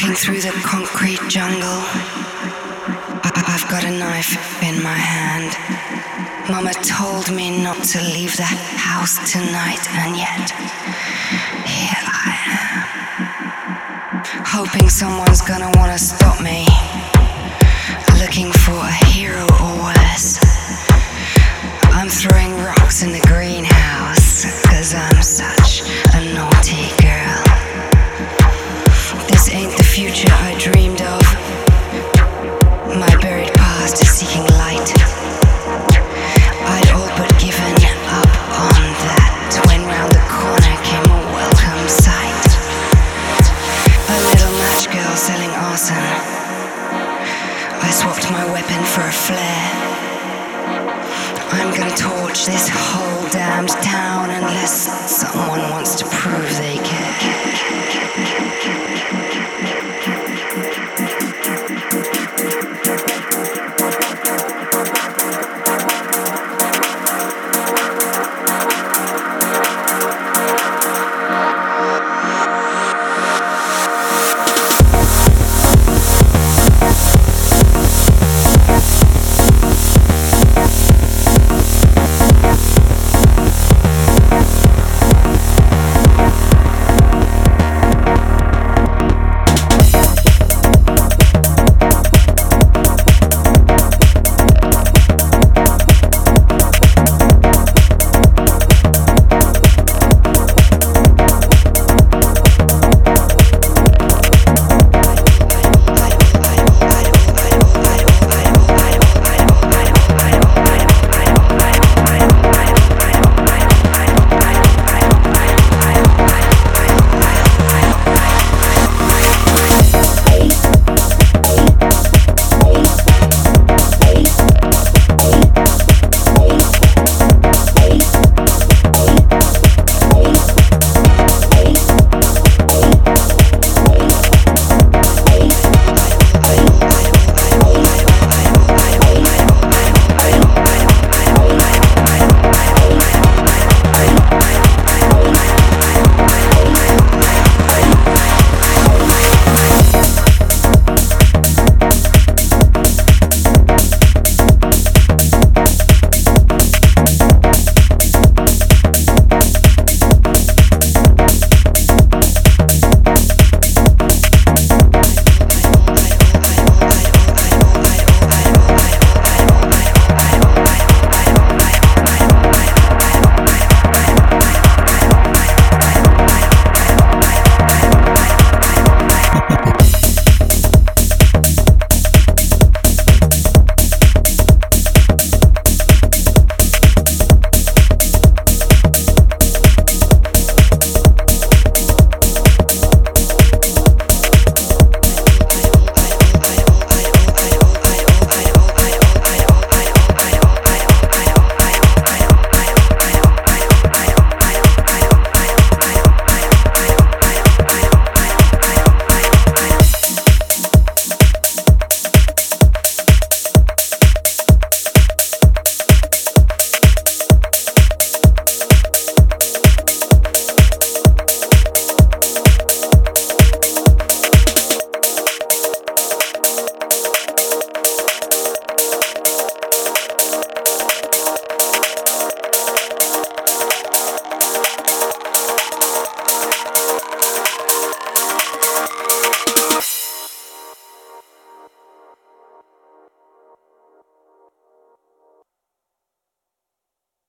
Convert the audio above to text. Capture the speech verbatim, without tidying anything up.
Walking through the concrete jungle, I- I've got a knife in my hand. Mama told me not to leave the house tonight, and yet here I am, hoping someone's gonna wanna stop me, looking for a hero or worse. I'm throwing rocks in the greenhouse, 'cause I'm such a naughty girl. This ain't the future I dreamed of. My buried past is seeking light. I'd all but given up on that when round the corner came a welcome sight. A little match girl selling arson. I swapped my weapon for a flare. I'm gonna torch this whole damned town unless someone wants to prove they care.